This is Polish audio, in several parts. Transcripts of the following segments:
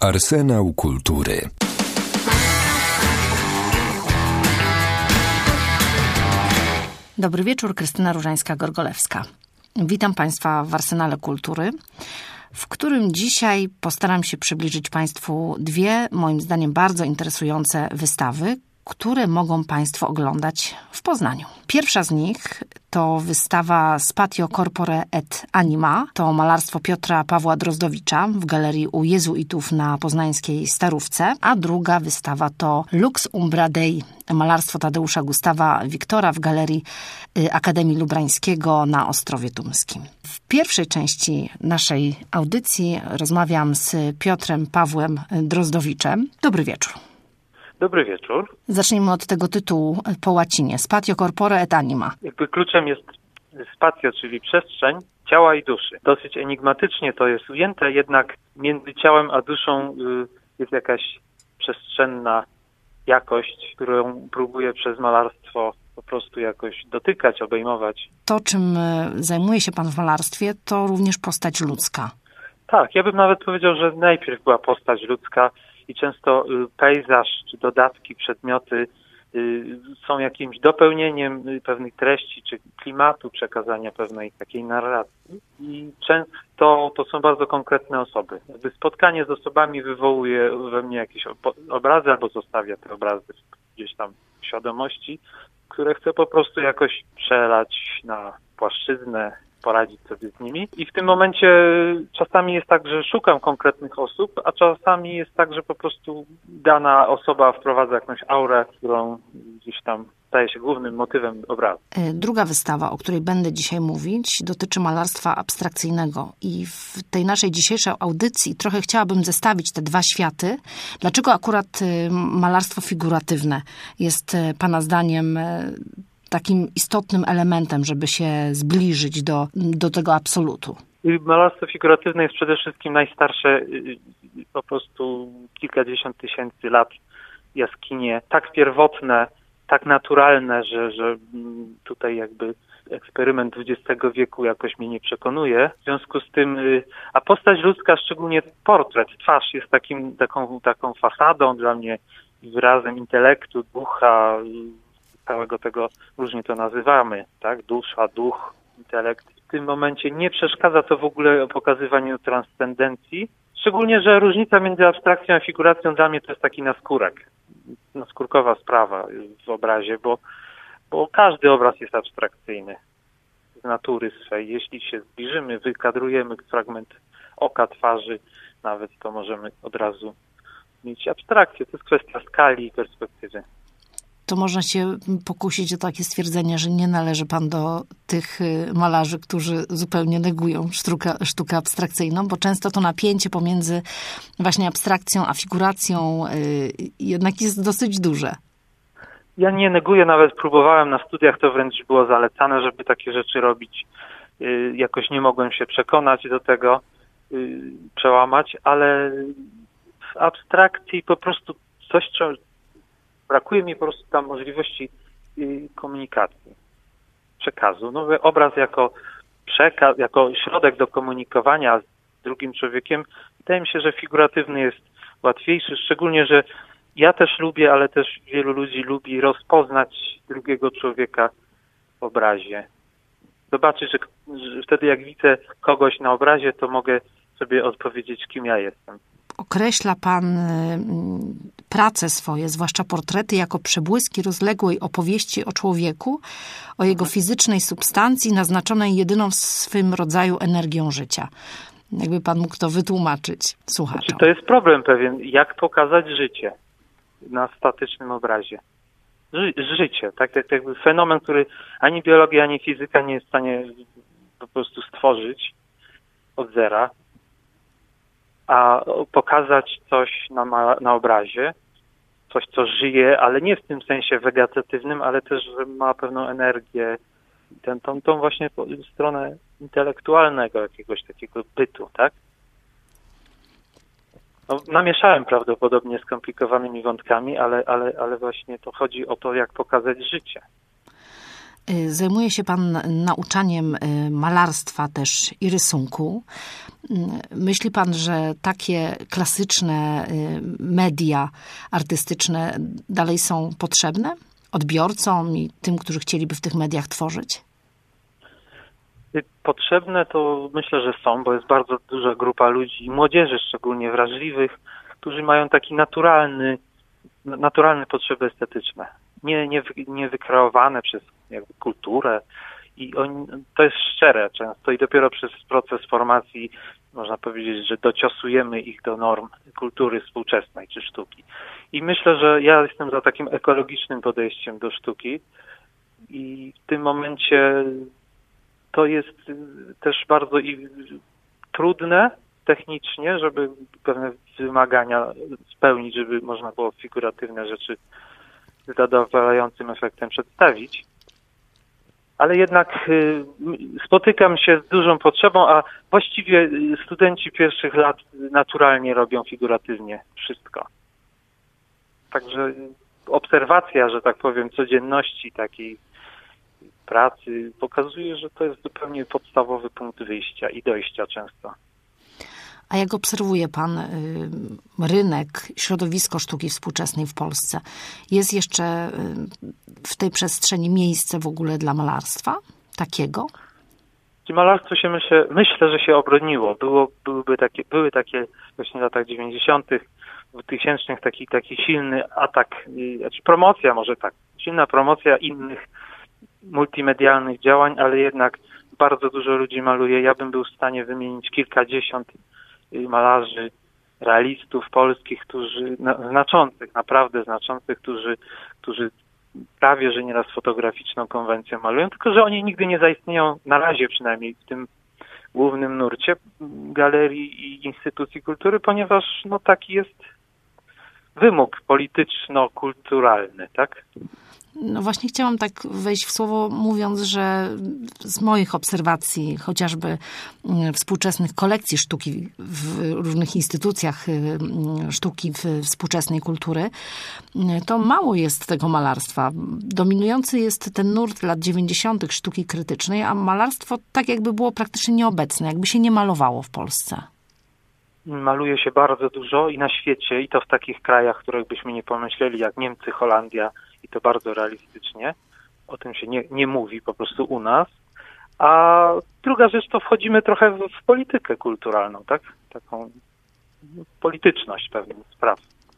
Arsenał kultury. Dobry wieczór, Krystyna Różańska-Gorgolewska. Witam Państwa w Arsenale Kultury, w którym dzisiaj postaram się przybliżyć Państwu dwie, moim zdaniem, bardzo interesujące wystawy, które mogą Państwo oglądać w Poznaniu. Pierwsza z nich to wystawa Spatio Corpore et Anima, to malarstwo Piotra Pawła Drozdowicza w galerii u jezuitów na poznańskiej Starówce, a druga wystawa to Lux Umbra Dei, malarstwo Tadeusza Gustawa Wiktora w galerii Akademii Lubrańskiego na Ostrowie Tumskim. W pierwszej części naszej audycji rozmawiam z Piotrem Pawłem Drozdowiczem. Dobry wieczór. Dobry wieczór. Zacznijmy od tego tytułu po łacinie. Spatio corpore et anima. Jakby kluczem jest spatio, czyli przestrzeń ciała i duszy. Dosyć enigmatycznie to jest ujęte, jednak między ciałem a duszą jest jakaś przestrzenna jakość, którą próbuje przez malarstwo po prostu jakoś dotykać, obejmować. To, czym zajmuje się Pan w malarstwie, to również postać ludzka. Tak, ja bym nawet powiedział, że najpierw była postać ludzka, i często pejzaż czy dodatki, przedmioty są jakimś dopełnieniem pewnych treści czy klimatu przekazania pewnej takiej narracji. I często to są bardzo konkretne osoby. Jakby spotkanie z osobami wywołuje we mnie jakieś obrazy albo zostawia te obrazy gdzieś tam w świadomości, które chcę po prostu jakoś przelać na płaszczyznę, poradzić sobie z nimi. I w tym momencie czasami jest tak, że szukam konkretnych osób, a czasami jest tak, że po prostu dana osoba wprowadza jakąś aurę, którą gdzieś tam staje się głównym motywem obrazu. Druga wystawa, o której będę dzisiaj mówić, dotyczy malarstwa abstrakcyjnego. I w tej naszej dzisiejszej audycji trochę chciałabym zestawić te dwa światy. Dlaczego akurat malarstwo figuratywne jest Pana zdaniem takim istotnym elementem, żeby się zbliżyć do tego absolutu? Malarstwo figuratywne jest przede wszystkim najstarsze, po prostu kilkadziesiąt tysięcy lat jaskinie, tak pierwotne, tak naturalne, że tutaj jakby eksperyment XX wieku jakoś mnie nie przekonuje. W związku z tym, a postać ludzka, szczególnie portret, twarz jest taką fasadą dla mnie, wyrazem intelektu, ducha, całego tego, różnie to nazywamy, tak? Dusza, duch, intelekt. W tym momencie nie przeszkadza to w ogóle pokazywaniu transcendencji. Szczególnie, że różnica między abstrakcją a figuracją dla mnie to jest taki naskórkowa sprawa w obrazie, bo każdy obraz jest abstrakcyjny z natury swej. Jeśli się zbliżymy, wykadrujemy fragment oka, twarzy, nawet to możemy od razu mieć abstrakcję. To jest kwestia skali i perspektywy. To można się pokusić o takie stwierdzenie, że nie należy Pan do tych malarzy, którzy zupełnie negują sztukę abstrakcyjną, bo często to napięcie pomiędzy właśnie abstrakcją a figuracją jednak jest dosyć duże. Ja nie neguję, nawet próbowałem na studiach, to wręcz było zalecane, żeby takie rzeczy robić. Jakoś nie mogłem się przekonać do tego, przełamać, ale w abstrakcji po prostu brakuje mi po prostu tam możliwości komunikacji, przekazu. No, obraz jako przekaz, jako środek do komunikowania z drugim człowiekiem, wydaje mi się, że figuratywny jest łatwiejszy, szczególnie, że ja też lubię, ale też wielu ludzi lubi rozpoznać drugiego człowieka w obrazie. Zobaczyć, że wtedy jak widzę kogoś na obrazie, to mogę sobie odpowiedzieć, kim ja jestem. Określa Pan prace swoje, zwłaszcza portrety, jako przebłyski rozległej opowieści o człowieku, o jego fizycznej substancji naznaczonej jedyną w swym rodzaju energią życia. Jakby Pan mógł to wytłumaczyć słuchaczom. To jest problem pewien, jak pokazać życie na statycznym obrazie. Życie, tak jakby fenomen, który ani biologia, ani fizyka nie jest w stanie po prostu stworzyć od zera, a pokazać coś na obrazie, coś, co żyje, ale nie w tym sensie wegetatywnym, ale też, że ma pewną energię, tą właśnie stronę intelektualnego jakiegoś takiego bytu, tak? No, namieszałem prawdopodobnie skomplikowanymi wątkami, ale właśnie to chodzi o to, jak pokazać życie. Zajmuje się pan nauczaniem malarstwa też i rysunku. Myśli pan, że takie klasyczne media artystyczne dalej są potrzebne odbiorcom i tym, którzy chcieliby w tych mediach tworzyć? Potrzebne to myślę, że są, bo jest bardzo duża grupa ludzi, młodzieży szczególnie wrażliwych, którzy mają taki naturalne potrzeby estetyczne, nie wykreowane przez jakby kulturę i to jest szczere często i dopiero przez proces formacji można powiedzieć, że dociosujemy ich do norm kultury współczesnej czy sztuki. I myślę, że ja jestem za takim ekologicznym podejściem do sztuki i w tym momencie to jest też bardzo trudne technicznie, żeby pewne wymagania spełnić, żeby można było figuratywne rzeczy z zadowalającym efektem przedstawić. Ale jednak spotykam się z dużą potrzebą, a właściwie studenci pierwszych lat naturalnie robią figuratywnie wszystko. Także obserwacja, że tak powiem, codzienności takiej pracy pokazuje, że to jest zupełnie podstawowy punkt wyjścia i dojścia często. A jak obserwuje pan rynek, środowisko sztuki współczesnej w Polsce? Jest jeszcze w tej przestrzeni miejsce w ogóle dla malarstwa takiego? Malarstwo się myślę, że się obroniło. Były takie właśnie w latach 90., 2000 taki silny atak, znaczy promocja może tak, silna promocja innych multimedialnych działań, ale jednak bardzo dużo ludzi maluje. Ja bym był w stanie wymienić kilkadziesiąt malarzy, realistów polskich, naprawdę znaczących, którzy prawie, że nieraz fotograficzną konwencję malują, tylko że oni nigdy nie zaistnieją, na razie przynajmniej w tym głównym nurcie galerii i instytucji kultury, ponieważ taki jest wymóg polityczno-kulturalny, tak? No właśnie chciałam tak wejść w słowo, mówiąc, że z moich obserwacji, chociażby współczesnych kolekcji sztuki w różnych instytucjach sztuki współczesnej kultury, to mało jest tego malarstwa. Dominujący jest ten nurt lat 90. sztuki krytycznej, a malarstwo tak jakby było praktycznie nieobecne, jakby się nie malowało w Polsce. Maluje się bardzo dużo i na świecie, i to w takich krajach, których byśmy nie pomyśleli, jak Niemcy, Holandia, i to bardzo realistycznie. O tym się nie mówi po prostu u nas. A druga rzecz, to wchodzimy trochę w politykę kulturalną, tak? Taką polityczność pewnych spraw.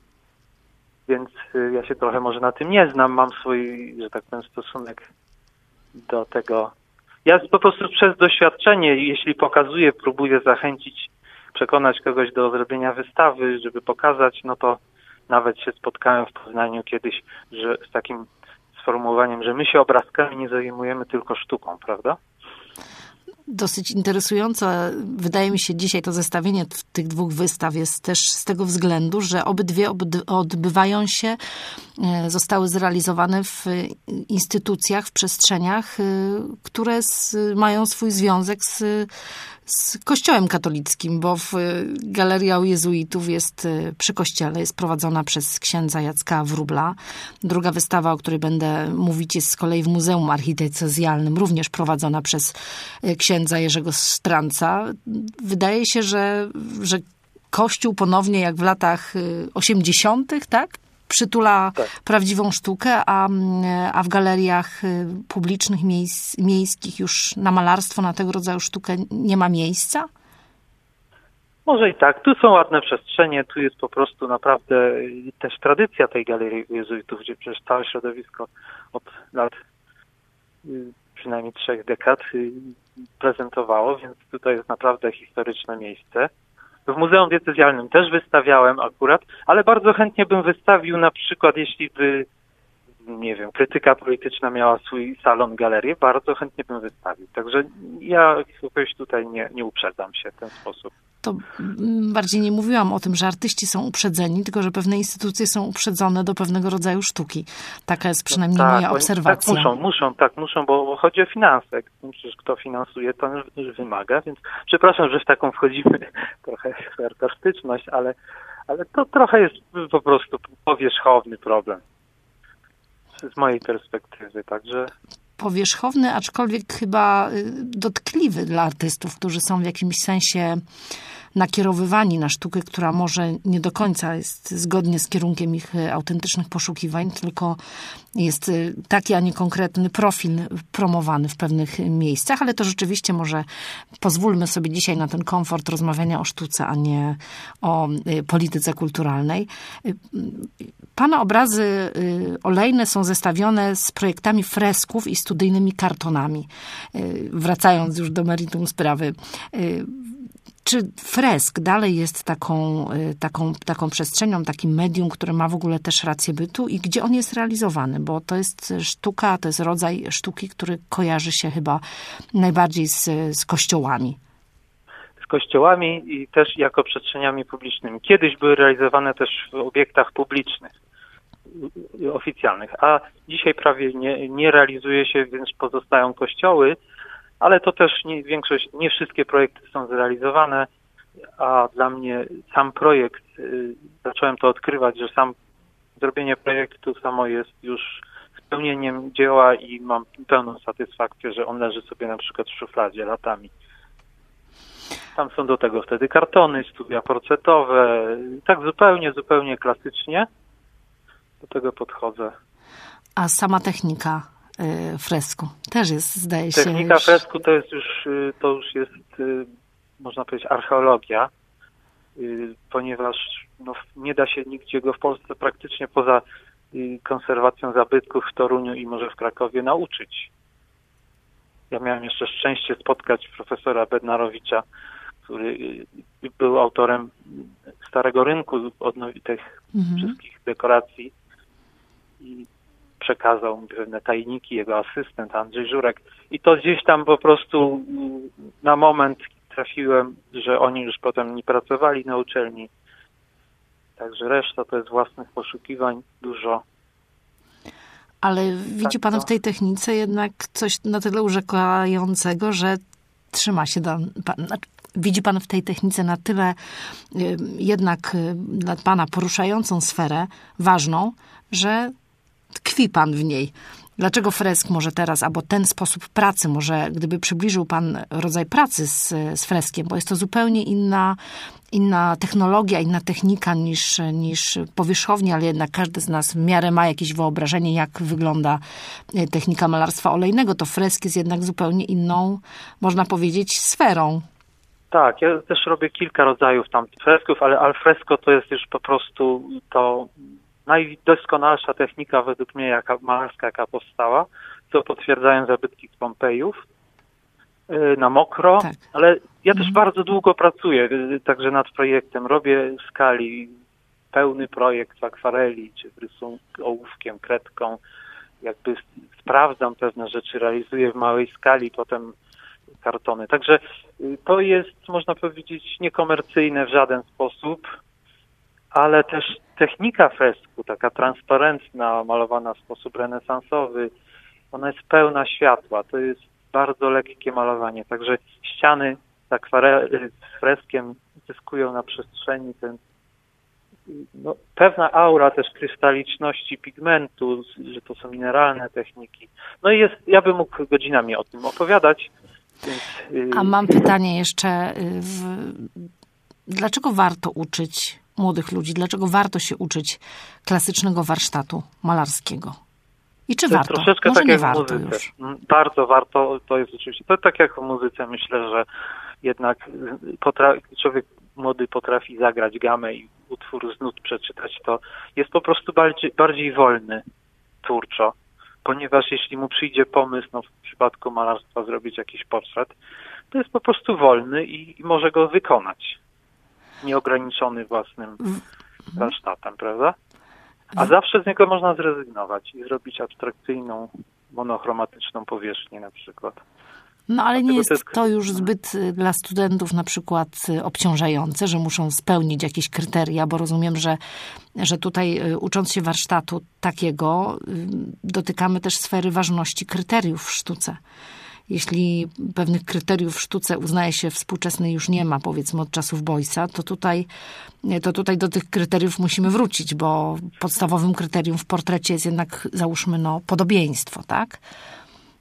Więc ja się trochę może na tym nie znam, mam swój, że tak powiem, stosunek do tego. Ja po prostu przez doświadczenie, jeśli pokazuję, próbuję zachęcić, przekonać kogoś do zrobienia wystawy, żeby pokazać, no to nawet się spotkałem w Poznaniu kiedyś, że z takim sformułowaniem, że my się obrazkami nie zajmujemy, tylko sztuką, prawda? Dosyć interesujące wydaje mi się dzisiaj to zestawienie tych dwóch wystaw jest też z tego względu, że obydwie odbywają się, zostały zrealizowane w instytucjach, w przestrzeniach, które mają swój związek z Kościołem katolickim, bo Galeria u Jezuitów jest przy kościele, jest prowadzona przez księdza Jacka Wróbla. Druga wystawa, o której będę mówić, jest z kolei w Muzeum Archidiecezjalnym, również prowadzona przez księdza Jerzego Stranca. Wydaje się, że Kościół ponownie, jak w latach 80., tak? Przytula prawdziwą sztukę, a w galeriach publicznych, miejskich już na malarstwo, na tego rodzaju sztukę nie ma miejsca? Może i tak. Tu są ładne przestrzenie, tu jest po prostu naprawdę też tradycja tej Galerii Jezuitów, gdzie przecież całe środowisko od lat przynajmniej 3 dekad prezentowało, więc tutaj jest naprawdę historyczne miejsce. W Muzeum Diecezjalnym też wystawiałem akurat, ale bardzo chętnie bym wystawił na przykład, jeśli by, nie wiem, krytyka polityczna miała swój salon, galerię, bardzo chętnie bym wystawił. Także ja jakoś tutaj nie uprzedzam się w ten sposób. To bardziej nie mówiłam o tym, że artyści są uprzedzeni, tylko że pewne instytucje są uprzedzone do pewnego rodzaju sztuki. Taka jest przynajmniej moja obserwacja. Tak muszą, bo chodzi o finanse. Przecież kto finansuje, to już wymaga, więc przepraszam, że w taką wchodzimy trochę w artystyczność, ale to trochę jest po prostu powierzchowny problem z mojej perspektywy, także... powierzchowny, aczkolwiek chyba dotkliwy dla artystów, którzy są w jakimś sensie nakierowywani na sztukę, która może nie do końca jest zgodnie z kierunkiem ich autentycznych poszukiwań, tylko jest taki, a nie konkretny profil promowany w pewnych miejscach, ale to rzeczywiście może pozwólmy sobie dzisiaj na ten komfort rozmawiania o sztuce, a nie o polityce kulturalnej. Pana obrazy olejne są zestawione z projektami fresków i studyjnymi kartonami. Wracając już do meritum sprawy, czy fresk dalej jest taką przestrzenią, takim medium, które ma w ogóle też rację bytu i gdzie on jest realizowany? Bo to jest sztuka, to jest rodzaj sztuki, który kojarzy się chyba najbardziej z kościołami. Z kościołami i też jako przestrzeniami publicznymi. Kiedyś były realizowane też w obiektach publicznych, oficjalnych, a dzisiaj prawie nie realizuje się, więc pozostają kościoły, ale to też nie wszystkie projekty są zrealizowane, a dla mnie sam projekt, zacząłem to odkrywać, że sam zrobienie projektu samo jest już spełnieniem dzieła i mam pełną satysfakcję, że on leży sobie na przykład w szufladzie latami. Tam są do tego wtedy kartony, studia portretowe, tak zupełnie klasycznie do tego podchodzę. A sama technika fresku też jest, zdaje się... Technika fresku to już jest, można powiedzieć, archeologia, ponieważ nie da się nigdzie go w Polsce praktycznie poza konserwacją zabytków w Toruniu i może w Krakowie nauczyć. Ja miałem jeszcze szczęście spotkać profesora Bednarowicza, który był autorem Starego Rynku, tych wszystkich dekoracji i przekazał mi pewne tajniki, jego asystent Andrzej Żurek. I to gdzieś tam po prostu na moment trafiłem, że oni już potem nie pracowali na uczelni. Także reszta to jest własnych poszukiwań dużo. Ale widzi pan w tej technice jednak coś na tyle urzekającego, że trzyma się widzi pan w tej technice na tyle jednak dla pana poruszającą sferę, ważną, że tkwi pan w niej. Dlaczego fresk może teraz, albo ten sposób pracy, może gdyby przybliżył pan rodzaj pracy z freskiem, bo jest to zupełnie inna technologia, inna technika niż powierzchownia, ale jednak każdy z nas w miarę ma jakieś wyobrażenie, jak wygląda technika malarstwa olejnego. To fresk jest jednak zupełnie inną, można powiedzieć, sferą. Tak, ja też robię kilka rodzajów tam fresków, ale alfresco to jest już po prostu to najdoskonalsza technika według mnie malarska, jaka powstała, co potwierdzają zabytki z Pompejów na mokro, tak. Ale ja też bardzo długo pracuję także nad projektem. Robię w skali pełny projekt w akwareli, czy w rysunku ołówkiem, kredką. Jakby sprawdzam pewne rzeczy, realizuję w małej skali, potem kartony. Także to jest, można powiedzieć, niekomercyjne w żaden sposób, ale też technika fresku, taka transparentna, malowana w sposób renesansowy, ona jest pełna światła. To jest bardzo lekkie malowanie. Także ściany z freskiem zyskują na przestrzeni pewna aura też krystaliczności pigmentu, że to są mineralne techniki. No i ja bym mógł godzinami o tym opowiadać. Więc, A mam pytanie jeszcze. Dlaczego warto uczyć młodych ludzi? Dlaczego warto się uczyć klasycznego warsztatu malarskiego? I czy warto? Troszeczkę może tak nie jak warto w muzyce. Już. Bardzo warto, to jest oczywiście. To tak jak w muzyce, myślę, że jednak człowiek młody potrafi zagrać gamę i utwór z nut przeczytać, to jest po prostu bardziej wolny twórczo, ponieważ jeśli mu przyjdzie pomysł, w przypadku malarstwa zrobić jakiś portret, to jest po prostu wolny i może go wykonać. Nieograniczony własnym warsztatem, prawda? A zawsze z niego można zrezygnować i zrobić abstrakcyjną, monochromatyczną powierzchnię na przykład. No ale nie jest to już zbyt dla studentów na przykład obciążające, że muszą spełnić jakieś kryteria, bo rozumiem, że tutaj ucząc się warsztatu takiego dotykamy też sfery ważności kryteriów w sztuce. Jeśli pewnych kryteriów w sztuce uznaje się współczesnej już nie ma, powiedzmy od czasów Boysa, to tutaj do tych kryteriów musimy wrócić, bo podstawowym kryterium w portrecie jest jednak, załóżmy, podobieństwo, tak?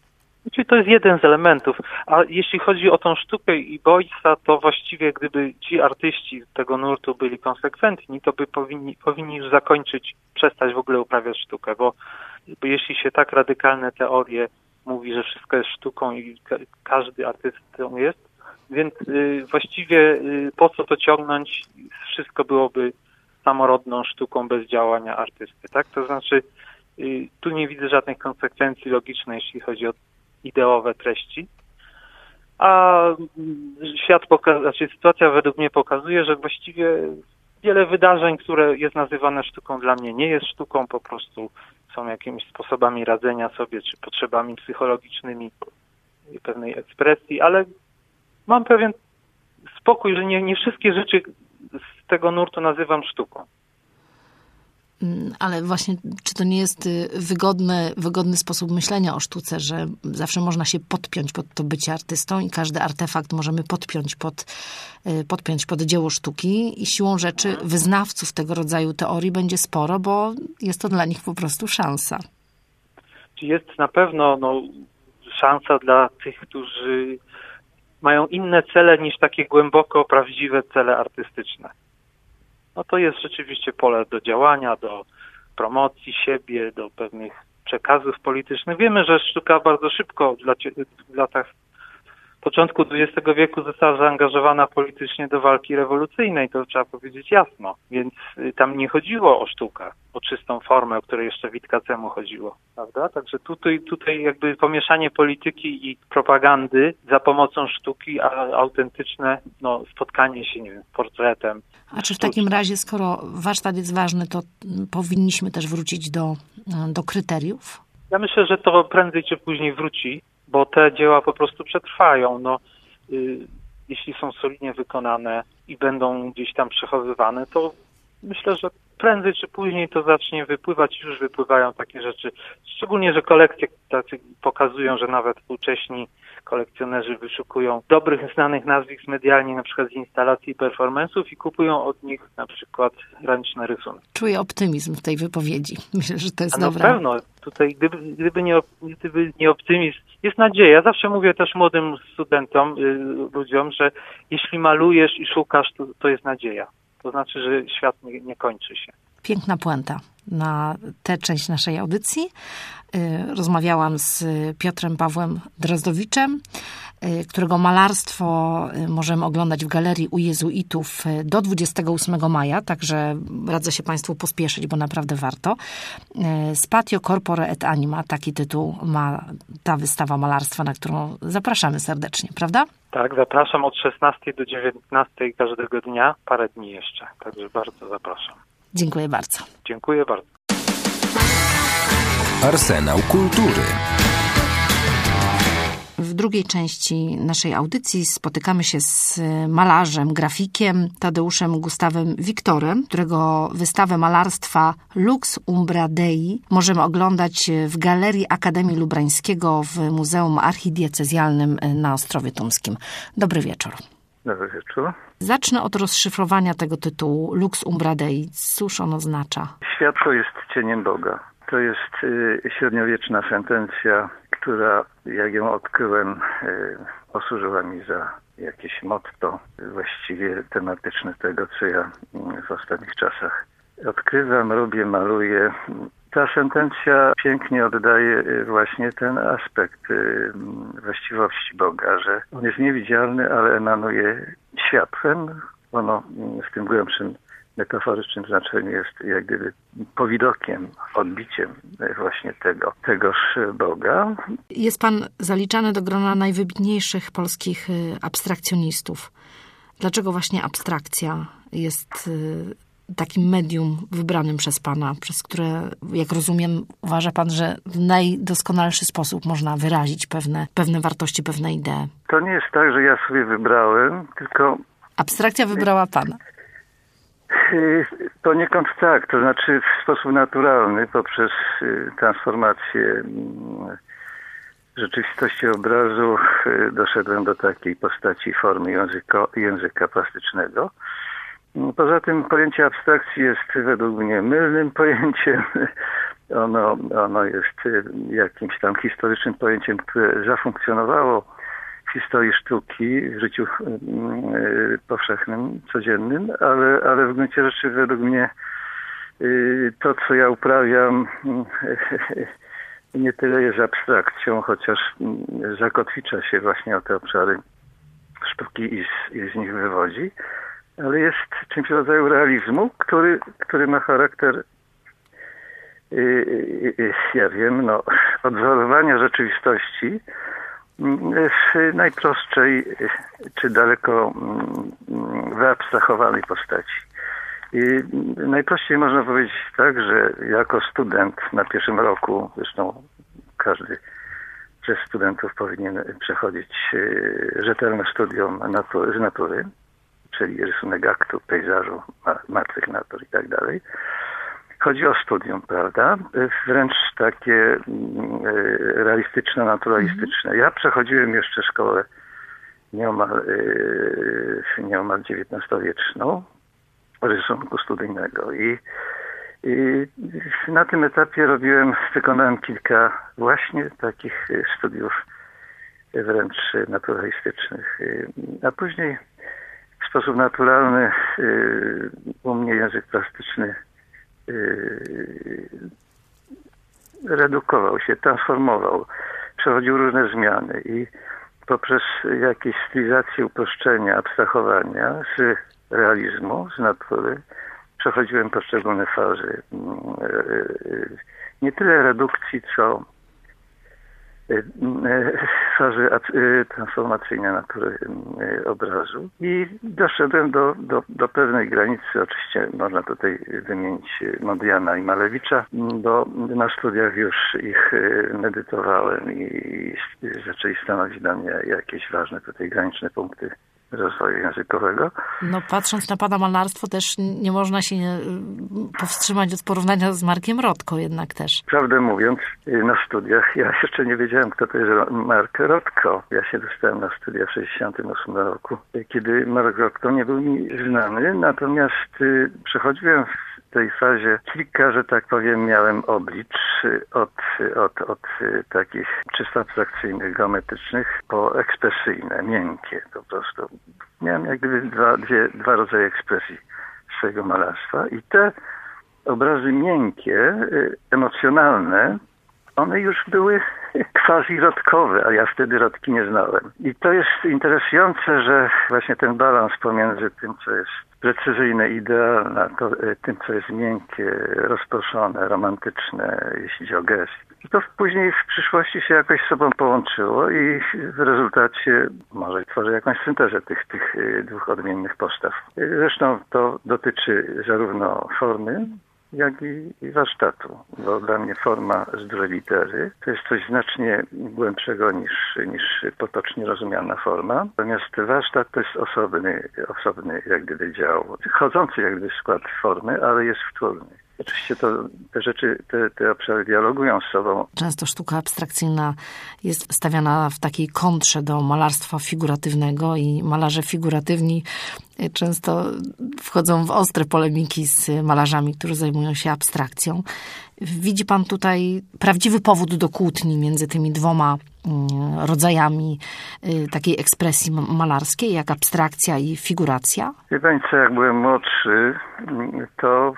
Czyli to jest jeden z elementów, a jeśli chodzi o tą sztukę i bodźca, to właściwie gdyby ci artyści tego nurtu byli konsekwentni, to by powinni już przestać w ogóle uprawiać sztukę, bo jeśli się tak radykalne teorie mówi, że wszystko jest sztuką i każdy artystą jest, więc właściwie po co to ciągnąć, wszystko byłoby samorodną sztuką bez działania artysty, tak? To znaczy tu nie widzę żadnych konsekwencji logicznych, jeśli chodzi o ideowe treści, a sytuacja według mnie pokazuje, że właściwie wiele wydarzeń, które jest nazywane sztuką, dla mnie nie jest sztuką, po prostu są jakimiś sposobami radzenia sobie, czy potrzebami psychologicznymi pewnej ekspresji, ale mam pewien spokój, że nie wszystkie rzeczy z tego nurtu nazywam sztuką. Ale właśnie, czy to nie jest wygodny sposób myślenia o sztuce, że zawsze można się podpiąć pod to bycie artystą i każdy artefakt możemy podpiąć pod dzieło sztuki i siłą rzeczy wyznawców tego rodzaju teorii będzie sporo, bo jest to dla nich po prostu szansa. Jest na pewno szansa dla tych, którzy mają inne cele niż takie głęboko prawdziwe cele artystyczne. No to jest rzeczywiście pole do działania, do promocji siebie, do pewnych przekazów politycznych. Wiemy, że sztuka bardzo szybko w latach początku XX wieku została zaangażowana politycznie do walki rewolucyjnej, to trzeba powiedzieć jasno. Więc tam nie chodziło o sztukę, o czystą formę, o której jeszcze Witkacemu chodziło, prawda? Także tutaj jakby pomieszanie polityki i propagandy za pomocą sztuki, a autentyczne spotkanie się, nie wiem, z portretem. A czy w takim razie, skoro warsztat jest ważny, to powinniśmy też wrócić do kryteriów? Ja myślę, że to prędzej czy później wróci, bo te dzieła po prostu przetrwają. Jeśli są solidnie wykonane i będą gdzieś tam przechowywane, to myślę, że prędzej czy później to zacznie wypływać, już wypływają takie rzeczy. Szczególnie, że kolekcje tacy pokazują, że nawet współcześni kolekcjonerzy wyszukują dobrych, znanych nazwisk medialnie, na przykład z instalacji i performance'ów i kupują od nich na przykład ręczne rysunki. Czuję optymizm w tej wypowiedzi. Myślę, że to jest dobre. Na pewno. Tutaj gdyby nie optymizm, jest nadzieja. Ja zawsze mówię też młodym studentom, ludziom, że jeśli malujesz i szukasz, to jest nadzieja. To znaczy, że świat nie kończy się. Piękna puenta na tę część naszej audycji. Rozmawiałam z Piotrem Pawłem Drozdowiczem, którego malarstwo możemy oglądać w Galerii u Jezuitów do 28 maja, także radzę się Państwu pospieszyć, bo naprawdę warto. Spatio corpore et anima, taki tytuł ma ta wystawa malarstwa, na którą zapraszamy serdecznie, prawda? Tak, zapraszam od 16 do 19 każdego dnia, parę dni jeszcze, także bardzo zapraszam. Dziękuję bardzo. Dziękuję bardzo. Arsenał Kultury. W drugiej części naszej audycji spotykamy się z malarzem, grafikiem Tadeuszem Gustawem Wiktorem, którego wystawę malarstwa Lux Umbra Dei możemy oglądać w Galerii Akademii Lubrańskiego w Muzeum Archidiecezjalnym na Ostrowie Tumskim. Dobry wieczór. Dobry wieczór. Zacznę od rozszyfrowania tego tytułu Lux Umbra Dei. Cóż on oznacza? Światło jest cieniem Boga. To jest średniowieczna sentencja, która, jak ją odkryłem, posłużyła mi za jakieś motto właściwie tematyczne tego, co ja w ostatnich czasach odkrywam, robię, maluję. Ta sentencja pięknie oddaje właśnie ten aspekt właściwości Boga, że on jest niewidzialny, ale emanuje światłem. Ono w tym głębszym metaforycznym znaczeniu jest jak gdyby powidokiem, odbiciem właśnie tegoż Boga. Jest pan zaliczany do grona najwybitniejszych polskich abstrakcjonistów. Dlaczego właśnie abstrakcja jest takim medium wybranym przez pana, przez które, jak rozumiem, uważa pan, że w najdoskonalszy sposób można wyrazić pewne wartości, pewne idee? To nie jest tak, że ja sobie wybrałem, tylko... Abstrakcja wybrała pana. Poniekąd tak, to znaczy w sposób naturalny poprzez transformację rzeczywistości obrazu doszedłem do takiej postaci formy języka plastycznego. Poza tym pojęcie abstrakcji jest według mnie mylnym pojęciem. Ono jest jakimś tam historycznym pojęciem, które zafunkcjonowało w historii sztuki, w życiu powszechnym, codziennym, ale w gruncie rzeczy według mnie to, co ja uprawiam, nie tyle jest abstrakcją, chociaż zakotwicza się właśnie o te obszary sztuki i z nich wywodzi, ale jest czymś w rodzaju realizmu, który ma charakter, ja wiem, odwzorowania rzeczywistości w najprostszej czy daleko wyabstrahowanej postaci. I najprościej można powiedzieć tak, że jako student na pierwszym roku, zresztą każdy ze studentów powinien przechodzić rzetelne studium z natury, czyli rysunek aktu, pejzażu, martwych natur i tak dalej. Chodzi o studium, prawda? Wręcz takie realistyczne, naturalistyczne. Ja przechodziłem jeszcze szkołę nieomal XIX-wieczną rysunku studyjnego i na tym etapie wykonałem kilka właśnie takich studiów wręcz naturalistycznych. A później w sposób naturalny u mnie język plastyczny redukował się, transformował, przechodził różne zmiany i poprzez jakieś stylizacje, uproszczenia, abstrahowania z realizmu, z natury, przechodziłem poszczególne fazy. Nie tyle redukcji, co fazy transformacyjnej natury obrazu. I doszedłem do pewnej granicy. Oczywiście można tutaj wymienić Mondriana i Malewicza, bo na studiach już ich medytowałem i zaczęli stanowić dla mnie jakieś ważne tutaj graniczne punkty rozwoju językowego. Patrząc na pana malarstwo też nie można się powstrzymać od porównania z Markiem Rothko jednak też. Prawdę mówiąc, na studiach ja jeszcze nie wiedziałem, kto to jest Mark Rothko. Ja się dostałem na studia w 1968 roku, kiedy Mark Rothko nie był mi znany, natomiast przechodziłem w tej fazie kilka, że tak powiem, miałem oblicz od takich czysto abstrakcyjnych, geometrycznych po ekspresyjne, miękkie po prostu. Miałem jak gdyby dwa rodzaje ekspresji swojego malarstwa i te obrazy miękkie, emocjonalne, one już były quasi-rodkowe, a ja wtedy rodki nie znałem. I to jest interesujące, że właśnie ten balans pomiędzy tym, co jest precyzyjne, idealne, a tym, co jest miękkie, rozproszone, romantyczne, jeśli chodzi o gest. I to później w przyszłości się jakoś z sobą połączyło i w rezultacie może tworzy jakąś syntezę tych dwóch odmiennych postaw. Zresztą to dotyczy zarówno formy, jak i warsztatu, bo dla mnie forma z dużej litery to jest coś znacznie głębszego niż potocznie rozumiana forma. Natomiast warsztat to jest osobny jak gdyby dział, wchodzący jak gdyby w skład formy, ale jest wtórny. Oczywiście te rzeczy, te obszary dialogują z sobą. Często sztuka abstrakcyjna jest stawiana w takiej kontrze do malarstwa figuratywnego i malarze figuratywni często wchodzą w ostre polemiki z malarzami, którzy zajmują się abstrakcją. Widzi pan tutaj prawdziwy powód do kłótni między tymi dwoma rodzajami takiej ekspresji malarskiej, jak abstrakcja i figuracja? Wie pani co, jak byłem młodszy, to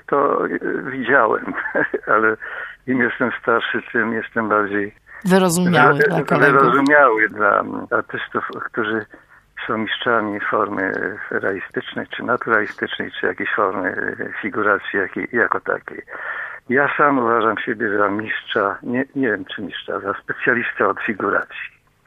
widziałem, ale im jestem starszy, tym jestem bardziej wyrozumiały dla kolegów. Wyrozumiały dla artystów, którzy są mistrzami formy realistycznej, czy naturalistycznej, czy jakiejś formy figuracji jako takiej. Ja sam uważam siebie za mistrza, nie wiem czy mistrza, za specjalistę od figuracji.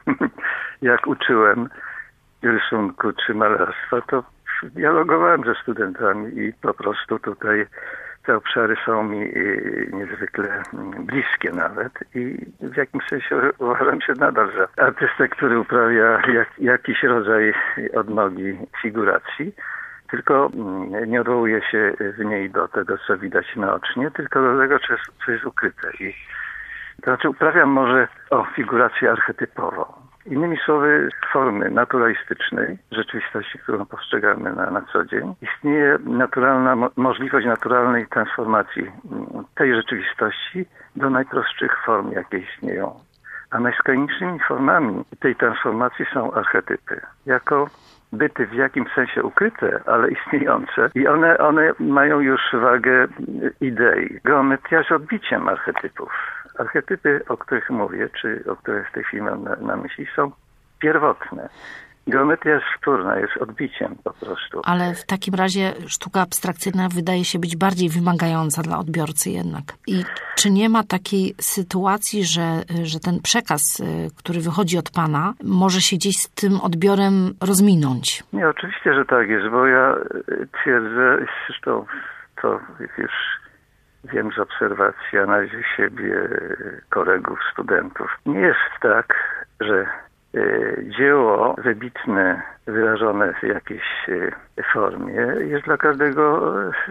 Jak uczyłem rysunku czy malarstwa, to dialogowałem ze studentami i po prostu tutaj te obszary są mi niezwykle bliskie nawet i w jakimś sensie uważam się nadal za artystę, który uprawia jakiś rodzaj odnogi figuracji, tylko nie odwołuje się w niej do tego, co widać naocznie, tylko do tego, co jest ukryte. To znaczy uprawiam może figurację archetypową. Innymi słowy, formy naturalistycznej rzeczywistości, którą postrzegamy na co dzień, istnieje możliwość naturalnej transformacji tej rzeczywistości do najprostszych form, jakie istnieją. A najskrajniejszymi formami tej transformacji są archetypy. Jako byty w jakimś sensie ukryte, ale istniejące. I one mają już wagę idei. Geometria jest odbiciem archetypów. Archetypy, o których mówię, czy o których w tej chwili mam na myśli, są pierwotne. Geometria jest wtórna, jest odbiciem po prostu. Ale w takim razie sztuka abstrakcyjna wydaje się być bardziej wymagająca dla odbiorcy jednak. I czy nie ma takiej sytuacji, że ten przekaz, który wychodzi od pana, może się gdzieś z tym odbiorem rozminąć? Nie, oczywiście, że tak jest, bo ja twierdzę, zresztą to już wiem z obserwacji, analizy siebie, kolegów, studentów. Nie jest tak, że dzieło wybitne, wyrażone w jakiejś formie jest dla każdego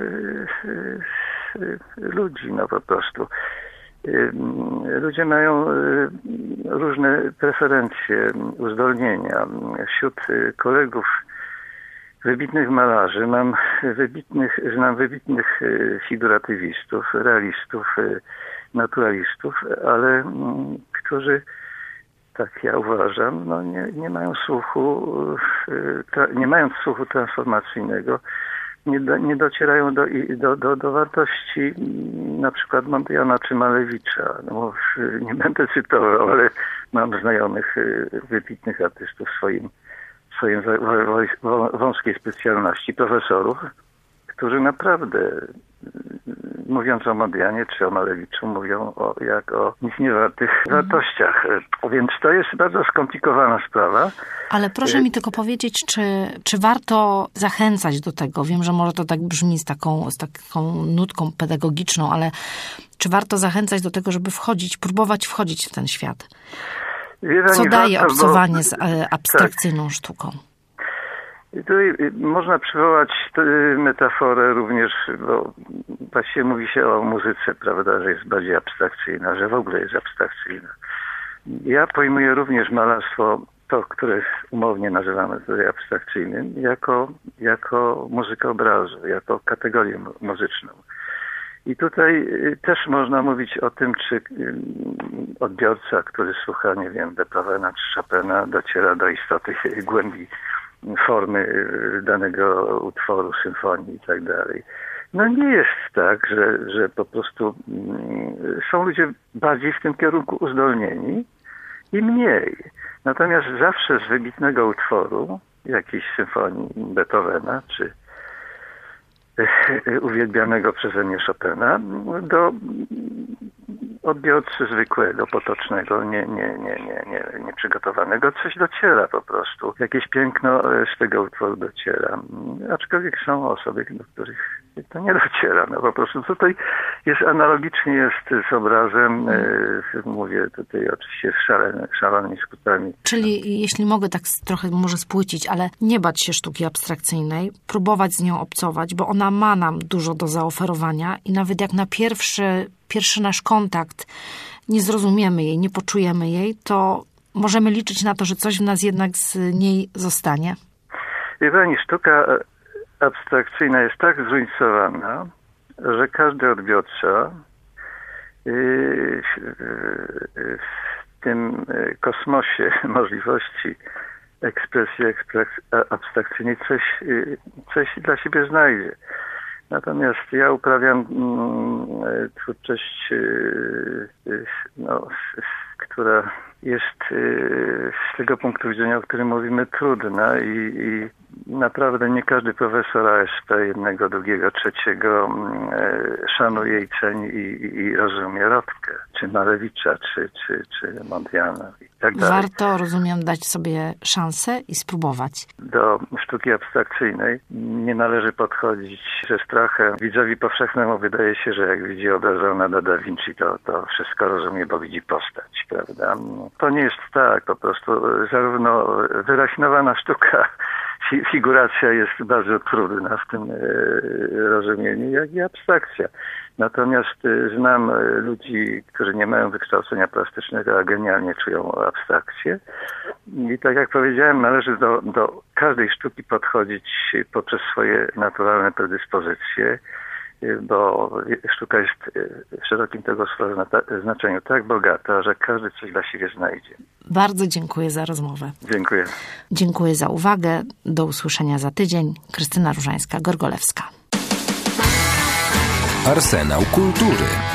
ludzi, no po prostu. Ludzie mają różne preferencje, uzdolnienia. Wśród kolegów wybitnych malarzy znam wybitnych figuratywistów, realistów, naturalistów, ale którzy, tak ja uważam, no nie mają słuchu, nie mając słuchu transformacyjnego, nie docierają do wartości na przykład Mondriana czy Malewicza. No, nie będę cytował, ale mam znajomych wybitnych artystów w swojej wąskiej specjalności, profesorów, którzy naprawdę, mówiąc o Mondrianie czy o Malewiczu, mówią jak o nic niewartych wartościach. Więc to jest bardzo skomplikowana sprawa. Ale proszę mi tylko powiedzieć, czy warto zachęcać do tego? Wiem, że może to tak brzmi z taką nutką pedagogiczną, ale czy warto zachęcać do tego, żeby próbować wchodzić w ten świat? Co daje obcowanie z abstrakcyjną sztuką? Tutaj można przywołać metaforę również, bo właściwie mówi się o muzyce, prawda, że jest bardziej abstrakcyjna, że w ogóle jest abstrakcyjna. Ja pojmuję również malarstwo, to, które umownie nazywamy tutaj abstrakcyjnym, jako muzykę obrazu, jako kategorię muzyczną. I tutaj też można mówić o tym, czy odbiorca, który słucha, nie wiem, Beethovena czy Chopina, dociera do istoty głębi formy danego utworu, symfonii i tak dalej. No nie jest tak, że po prostu są ludzie bardziej w tym kierunku uzdolnieni i mniej. Natomiast zawsze z wybitnego utworu, jakiejś symfonii Beethovena, czy uwielbianego przeze mnie Chopina, do odbiorcy zwykłego, potocznego, nieprzygotowanego, coś dociera po prostu. Jakieś piękno z tego utworu dociera. Aczkolwiek są osoby, do których to nie dociera. No po prostu tutaj jest analogicznie jest z obrazem, mówię tutaj oczywiście z szalonymi skutkami. Czyli jeśli mogę tak trochę może spłycić, ale nie bać się sztuki abstrakcyjnej, próbować z nią obcować, bo ona ma nam dużo do zaoferowania i nawet jak na pierwszy nasz kontakt nie zrozumiemy jej, nie poczujemy jej, to możemy liczyć na to, że coś w nas jednak z niej zostanie. Wie pani, sztuka abstrakcyjna jest tak zróżnicowana, że każdy odbiorca w tym kosmosie możliwości ekspresji abstrakcyjnej coś dla siebie znajdzie. Natomiast ja uprawiam twórczość, która jest z tego punktu widzenia, o którym mówimy, trudna i naprawdę nie każdy profesor ASP jednego, drugiego, trzeciego szanuje i ceni i rozumie Rodkę, czy Malewicza, czy Mondriana i tak dalej. Warto, rozumiem, dać sobie szansę i spróbować. Do sztuki abstrakcyjnej nie należy podchodzić ze strachem. Widzowi powszechnemu wydaje się, że jak widzi obraz Leonarda da Vinci, to wszystko rozumie, bo widzi postać, prawda? To nie jest tak, po prostu zarówno wyrafinowana sztuka figuracja jest bardzo trudna w tym rozumieniu, jak i abstrakcja. Natomiast znam ludzi, którzy nie mają wykształcenia plastycznego, a genialnie czują abstrakcję. I tak jak powiedziałem, należy do każdej sztuki podchodzić poprzez swoje naturalne predyspozycje, bo sztuka jest w szerokim tego słowa znaczeniu tak bogata, że każdy coś dla siebie znajdzie. Bardzo dziękuję za rozmowę. Dziękuję. Dziękuję za uwagę. Do usłyszenia za tydzień. Krystyna Różańska-Gorgolewska. Arsenał Kultury.